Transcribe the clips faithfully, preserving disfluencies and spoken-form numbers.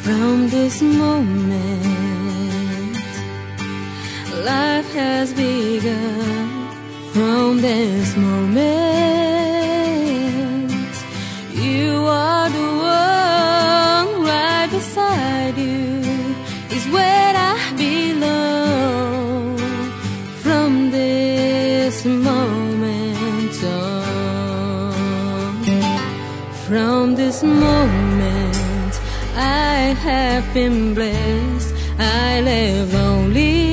From this moment, life has begun. From this moment, you are the one. Right beside you is where I belong. From this moment on, from this moment, I have been blessed. I live only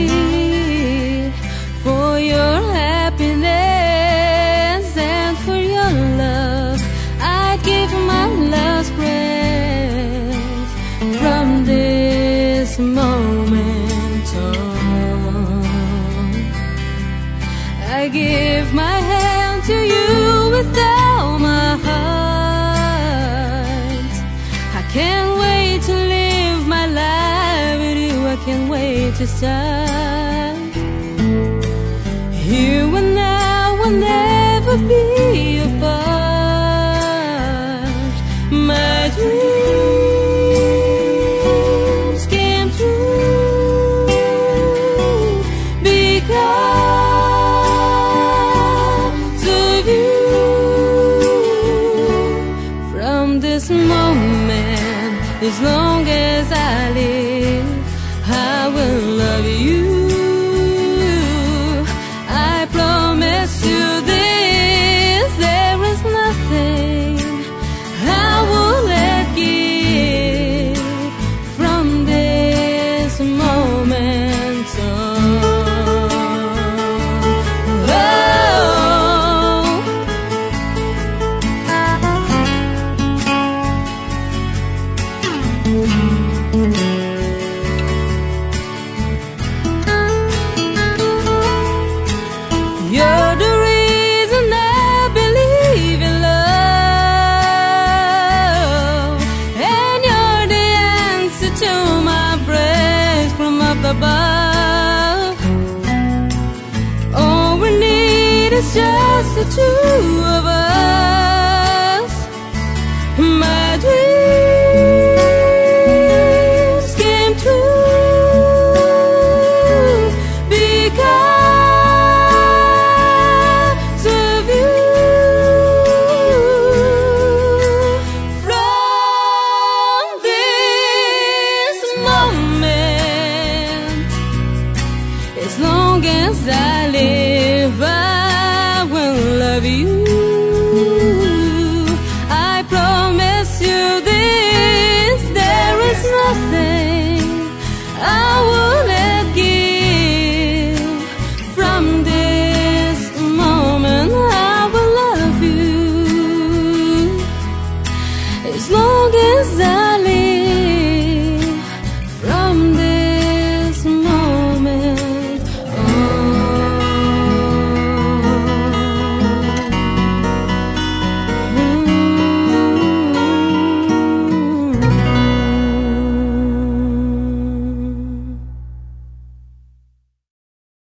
for your happiness and for your love. I give my last breath. From this moment on, I give my hand to you with all my heart. I can't wait to live my life with you. I can't wait to start. You and I will never be apart. My dreams came true because of you. From this moment, as long as I live, I will love you. I promise you this, there is nothing I will let give. From this moment on, you're the reason I believe in love, and you're the answer to my prayers from up above. All we need is just the two